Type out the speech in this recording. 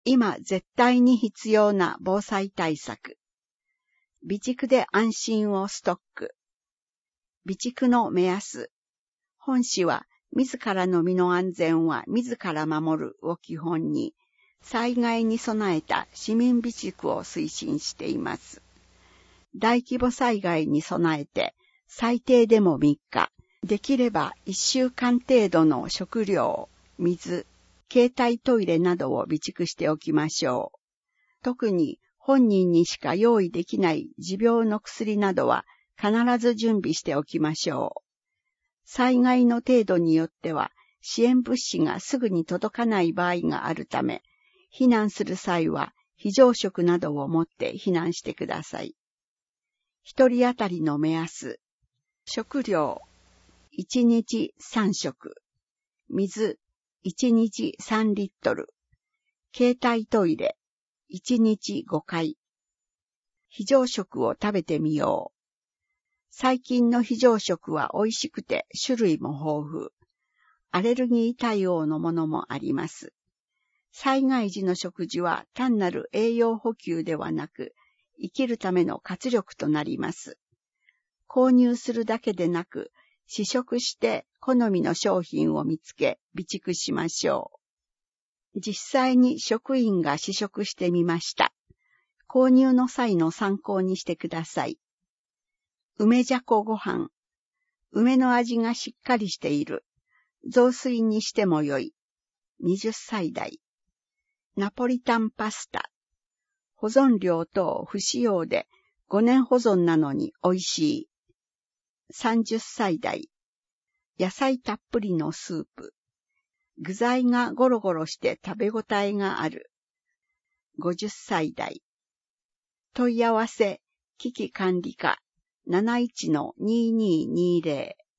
今絶対に必要な防災対策。備蓄で安心をストック。備蓄の目安。本誌は自らの身の安全は自ら守るを基本に、災害に備えた市民備蓄を推進しています。大規模災害に備えて、最低でも3日、できれば1週間程度の食料、水、携帯トイレなどを備蓄しておきましょう。特に本人にしか用意できない持病の薬などは必ず準備しておきましょう。災害の程度によっては支援物資がすぐに届かない場合があるため、避難する際は非常食などを持って避難してください。一人当たりの目安。食料、1日3食。水、1日3リットル。携帯トイレ、1日5回。非常食を食べてみよう。最近の非常食は美味しくて種類も豊富。アレルギー対応のものもあります。災害時の食事は単なる栄養補給ではなく、生きるための活力となります。購入するだけでなく、試食して好みの商品を見つけ備蓄しましょう。実際に職員が試食してみました。購入の際の参考にしてください。梅じゃこご飯。梅の味がしっかりしている。雑炊にしてもよい。20歳代。ナポリタンパスタ。保存料等不使用で5年保存なのに美味しい。30歳代。野菜たっぷりのスープ。具材がゴロゴロして食べ応えがある。50歳代。問い合わせ、危機管理課 71-2220